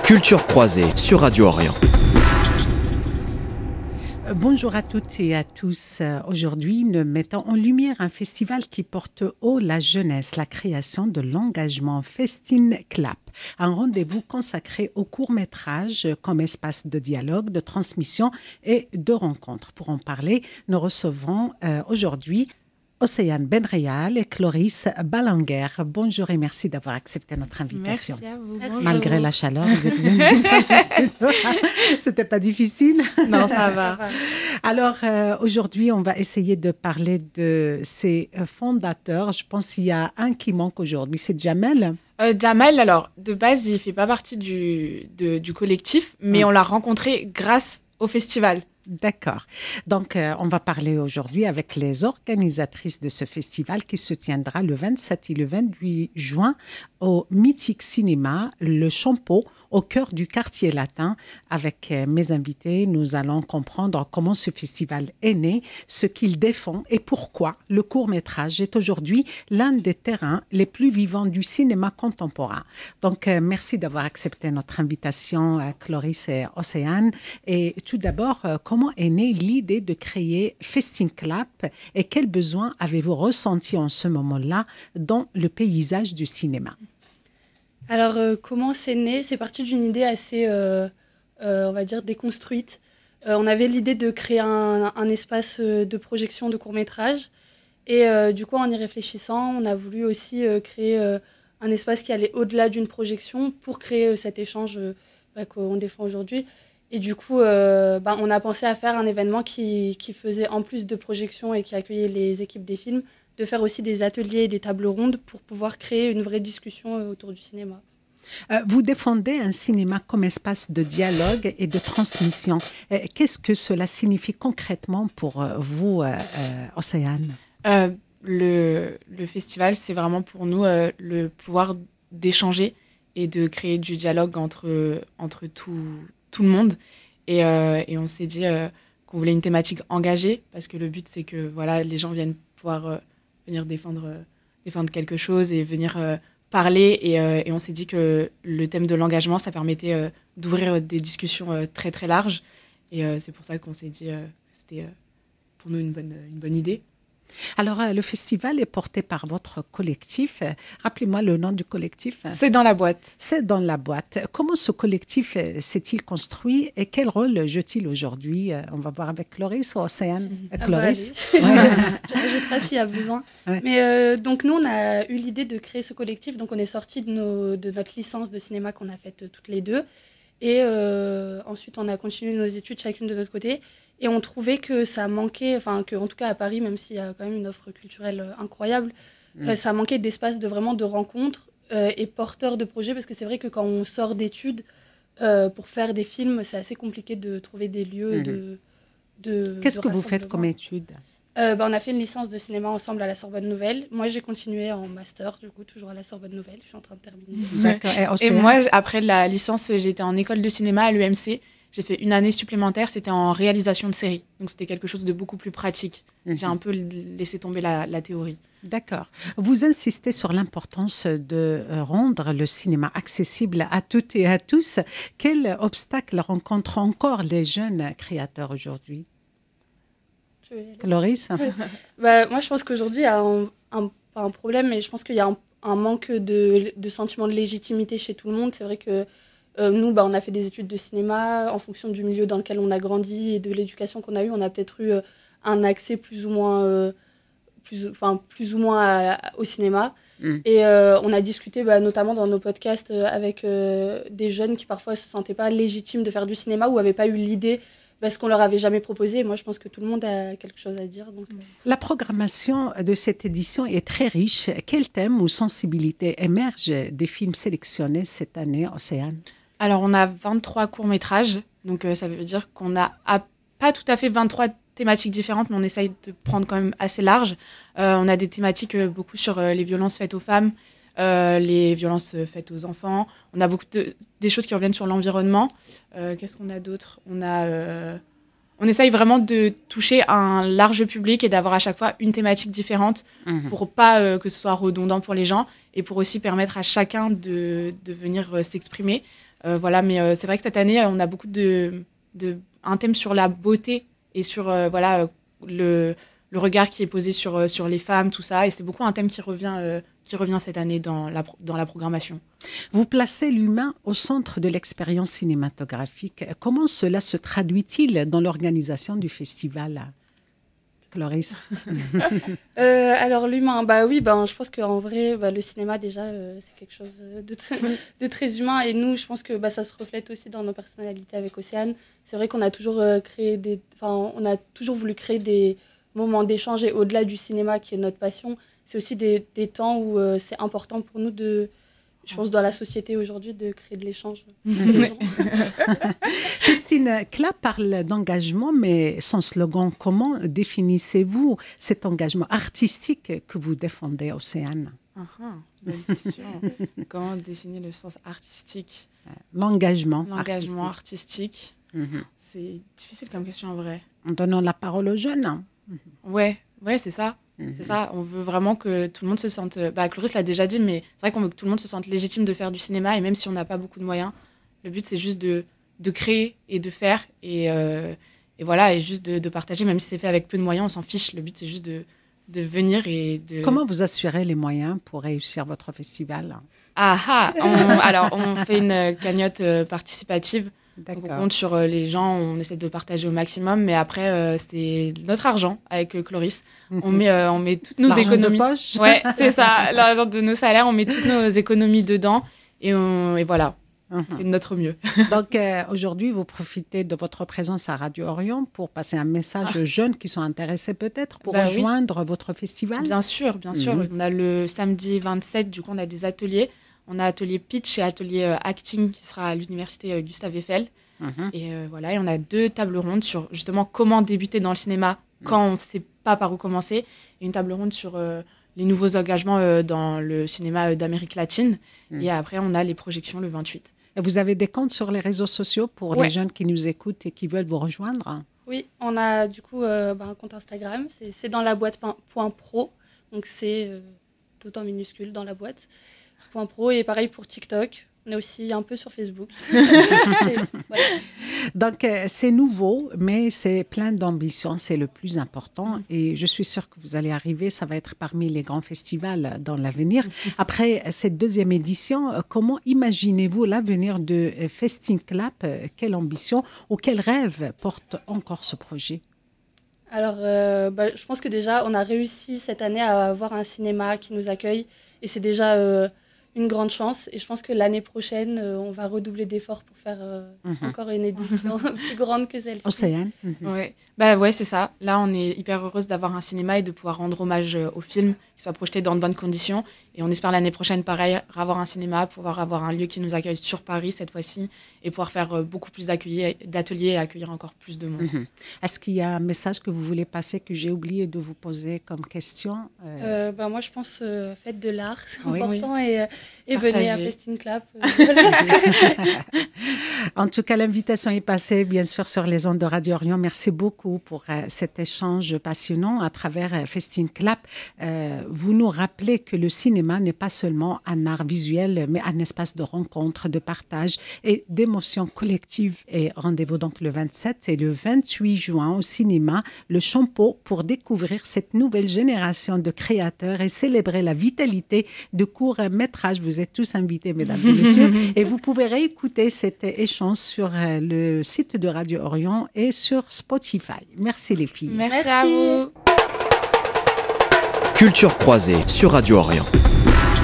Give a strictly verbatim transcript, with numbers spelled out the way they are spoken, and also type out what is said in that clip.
Culture croisée sur Radio Orient. Bonjour à toutes et à tous. Aujourd'hui, nous mettons en lumière un festival qui porte haut la jeunesse, la création de l'engagement Festin Clap, un rendez-vous consacré au court-métrage comme espace de dialogue, de transmission et de rencontre. Pour en parler, nous recevons euh, aujourd'hui Océane Benrayal et Cloris Balanguer. Bonjour et merci d'avoir accepté notre invitation. Merci à vous. Merci. Malgré la chaleur, vous êtes venus. C'était pas difficile? Non, ça va. Alors, euh, aujourd'hui, on va essayer de parler de ces fondateurs. Je pense qu'il y a un qui manque aujourd'hui, c'est Jamel. Euh, Jamel, alors, de base, il ne fait pas partie du, de, du collectif, mais hum. on l'a rencontré grâce au festival. D'accord. Donc, euh, on va parler aujourd'hui avec les organisatrices de ce festival qui se tiendra le vingt-sept et le vingt-huit juin au Mythique Cinéma, le Champeau, au cœur du quartier latin. Avec euh, mes invités, nous allons comprendre comment ce festival est né, ce qu'il défend et pourquoi le court-métrage est aujourd'hui l'un des terrains les plus vivants du cinéma contemporain. Donc, euh, merci d'avoir accepté notre invitation, euh, Cloris et Océane. Et tout d'abord, euh, comment est née l'idée de créer Festin Clap et quels besoins avez-vous ressenti en ce moment-là dans le paysage du cinéma? Alors, euh, comment c'est né? C'est parti d'une idée assez, euh, euh, on va dire, déconstruite. Euh, on avait l'idée de créer un, un espace de projection de court-métrage. Et euh, du coup, en y réfléchissant, on a voulu aussi euh, créer euh, un espace qui allait au-delà d'une projection pour créer euh, cet échange euh, bah, qu'on défend aujourd'hui. Et du coup, euh, bah, on a pensé à faire un événement qui, qui faisait, en plus de projections et qui accueillait les équipes des films, de faire aussi des ateliers et des tables rondes pour pouvoir créer une vraie discussion euh, autour du cinéma. Euh, vous défendez un cinéma comme espace de dialogue et de transmission. Euh, qu'est-ce que cela signifie concrètement pour euh, vous, euh, euh, Océane? euh, le, le festival, c'est vraiment pour nous euh, le pouvoir d'échanger et de créer du dialogue entre, entre tout, tout le monde. Et, euh, et on s'est dit euh, qu'on voulait une thématique engagée parce que le but, c'est que voilà, les gens viennent pouvoir euh, venir défendre, euh, défendre quelque chose et venir euh, parler. Et, euh, et on s'est dit que le thème de l'engagement, ça permettait euh, d'ouvrir des discussions euh, très, très larges. Et euh, c'est pour ça qu'on s'est dit euh, que c'était euh, pour nous une bonne, une bonne idée. Alors, euh, le festival est porté par votre collectif. Euh, rappelez-moi le nom du collectif. C'est dans la boîte. C'est dans la boîte. Comment ce collectif euh, s'est-il construit et quel rôle joue-t-il aujourd'hui? euh, On va voir avec Cloris ou Océane. Ah Cloris. Bah, ouais. Je rajouterai s'il y a besoin. Ouais. Mais euh, donc, nous, on a eu l'idée de créer ce collectif. Donc, on est sortis de, nos, de notre licence de cinéma qu'on a faite toutes les deux. Et euh, ensuite, on a continué nos études chacune de notre côté. Et on trouvait que ça manquait, enfin, qu'en tout cas à Paris, même s'il y a quand même une offre culturelle incroyable, mmh. euh, ça manquait d'espace de vraiment de rencontres euh, et porteurs de projets. Parce que c'est vrai que quand on sort d'études euh, pour faire des films, c'est assez compliqué de trouver des lieux mmh. de, de. Qu'est-ce de que vous faites comme études? Euh, bah, on a fait une licence de cinéma ensemble à la Sorbonne Nouvelle. Moi, j'ai continué en master, du coup, toujours à la Sorbonne Nouvelle. Je suis en train de terminer. D'accord. Et, Et moi, après la licence, j'étais en école de cinéma à l'E M C. J'ai fait une année supplémentaire, c'était en réalisation de série. Donc, c'était quelque chose de beaucoup plus pratique. Mmh. J'ai un peu laissé tomber la, la théorie. D'accord. Vous insistez sur l'importance de rendre le cinéma accessible à toutes et à tous. Quels obstacles rencontrent encore les jeunes créateurs aujourd'hui? Cloris? bah, Moi, je pense qu'aujourd'hui, il y a un, un, pas un problème, mais je pense qu'il y a un, un manque de, de sentiment de légitimité chez tout le monde. C'est vrai que euh, nous, bah, on a fait des études de cinéma. En fonction du milieu dans lequel on a grandi et de l'éducation qu'on a eue, on a peut-être eu euh, un accès plus ou moins, euh, plus, enfin, plus ou moins à, à, au cinéma. Mm. Et euh, on a discuté bah, notamment dans nos podcasts euh, avec euh, des jeunes qui parfois ne se sentaient pas légitimes de faire du cinéma ou n'avaient pas eu l'idée parce qu'on leur avait jamais proposé. Et moi, je pense que tout le monde a quelque chose à dire. Donc... La programmation de cette édition est très riche. Quels thèmes ou sensibilités émergent des films sélectionnés cette année, Océane? Alors, on a vingt-trois courts-métrages. Donc, euh, ça veut dire qu'on a à, pas tout à fait vingt-trois thématiques différentes, mais on essaye de prendre quand même assez large. Euh, on a des thématiques euh, beaucoup sur euh, les violences faites aux femmes, euh, les violences faites aux enfants. On a beaucoup de, des choses qui reviennent sur l'environnement. Euh, qu'est-ce qu'on a d'autre? On a, euh, on essaye vraiment de toucher un large public et d'avoir à chaque fois une thématique différente mmh. pour pas euh, que ce soit redondant pour les gens et pour aussi permettre à chacun de, de venir euh, s'exprimer. Euh, voilà, mais euh, c'est vrai que cette année, on a beaucoup de, de un thème sur la beauté et sur euh, voilà le, le regard qui est posé sur sur les femmes, tout ça. Et c'est beaucoup un thème qui revient euh, qui revient cette année dans la dans la programmation. Vous placez l'humain au centre de l'expérience cinématographique. Comment cela se traduit-il dans l'organisation du festival, Clarisse? euh, Alors l'humain, bah oui, bah, je pense qu'en vrai, bah, le cinéma déjà, euh, c'est quelque chose de, t- de très humain. Et nous, je pense que bah, ça se reflète aussi dans nos personnalités avec Océane. C'est vrai qu'on a toujours euh, créé des, enfin, on a toujours voulu créer des moments d'échange et au-delà du cinéma qui est notre passion, c'est aussi des, des temps où euh, c'est important pour nous de, je pense, dans la société aujourd'hui, de créer de l'échange. Festine Clap parle d'engagement, mais son slogan, comment définissez-vous cet engagement artistique que vous défendez, Océane? Uh-huh, bonne question. Comment définir le sens artistique? L'engagement, L'engagement artistique, artistique. Mm-hmm. C'est difficile comme question en vrai. En donnant la parole aux jeunes. Mm-hmm. Ouais, ouais, c'est ça. Mm-hmm. C'est ça. On veut vraiment que tout le monde se sente. Bah, Clarisse l'a déjà dit, mais c'est vrai qu'on veut que tout le monde se sente légitime de faire du cinéma. Et même si on n'a pas beaucoup de moyens, le but c'est juste de, de créer et de faire. Et, euh, et voilà, et juste de, de partager. Même si c'est fait avec peu de moyens, on s'en fiche. Le but c'est juste de, de venir et de. Comment vous assurez les moyens pour réussir votre festival? Ah ah on, Alors, on fait une cagnotte euh, participative. D'accord. On compte sur euh, les gens, on essaie de partager au maximum, mais après, euh, c'est notre argent avec euh, Clarisse. Mm-hmm. On, met, euh, on met toutes nos l'argent économies. De poche. Ouais, c'est ça, l'argent de nos salaires, on met toutes nos économies dedans et, on, et voilà, mm-hmm. on fait de notre mieux. Donc, euh, aujourd'hui, vous profitez de votre présence à Radio Orient pour passer un message ah. aux jeunes qui sont intéressés peut-être pour bah, rejoindre oui. votre festival? Bien sûr, bien sûr. Mm-hmm. On a le samedi vingt-sept, du coup, on a des ateliers. On a atelier pitch et atelier euh, acting qui sera à l'université euh, Gustave Eiffel. Mm-hmm. Et euh, voilà, et on a deux tables rondes sur justement comment débuter dans le cinéma mm. quand on ne sait pas par où commencer. Et une table ronde sur euh, les nouveaux engagements euh, dans le cinéma euh, d'Amérique latine. Mm. Et après, on a les projections le vingt-huit. Et vous avez des comptes sur les réseaux sociaux pour ouais. les jeunes qui nous écoutent et qui veulent vous rejoindre? Oui, on a du coup euh, bah, un compte Instagram. C'est, c'est dans la boîte point pro. Donc c'est euh, tout en minuscule dans la boîte. Point pro, et pareil pour TikTok. On est aussi un peu sur Facebook. et, voilà. Donc, euh, c'est nouveau, mais c'est plein d'ambition. C'est le plus important. Mm. Et je suis sûre que vous allez arriver. Ça va être parmi les grands festivals dans l'avenir. Après cette deuxième édition, comment imaginez-vous l'avenir de Festine Clap? Quelle ambition ou quel rêve porte encore ce projet? Alors, euh, bah, je pense que déjà, on a réussi cette année à avoir un cinéma qui nous accueille. Et c'est déjà... Euh, une grande chance, et je pense que l'année prochaine, euh, on va redoubler d'efforts pour faire euh, mm-hmm. encore une édition plus grande que celle-ci. Océane. Mm-hmm. Ouais. Bah ouais, c'est ça. Là, on est hyper heureuse d'avoir un cinéma et de pouvoir rendre hommage euh, aux films, qui soient projetés dans de bonnes conditions. Et on espère l'année prochaine, pareil, avoir un cinéma, pouvoir avoir un lieu qui nous accueille sur Paris cette fois-ci, et pouvoir faire euh, beaucoup plus d'ateliers et accueillir encore plus de monde. Mm-hmm. Est-ce qu'il y a un message que vous voulez passer que j'ai oublié de vous poser comme question? euh... Euh, bah, Moi, je pense euh, faites de l'art, c'est oui, important, oui. et, et venez à Festine Clap. Euh, voilà. En tout cas, l'invitation est passée, bien sûr, sur les ondes de Radio Orient. Merci beaucoup pour euh, cet échange passionnant à travers euh, Festine Clap. Euh, vous nous rappelez que le cinéma n'est pas seulement un art visuel, mais un espace de rencontre, de partage et d'émotions collectives. Et rendez-vous donc le vingt-sept et le vingt-huit juin au cinéma, le Champeau, pour découvrir cette nouvelle génération de créateurs et célébrer la vitalité de courts-métrages. Vous êtes tous invités, mesdames et messieurs. Et vous pouvez réécouter cet échange sur le site de Radio Orient et sur Spotify. Merci les filles. Merci, Merci à vous. Culture croisée sur Radio Orient.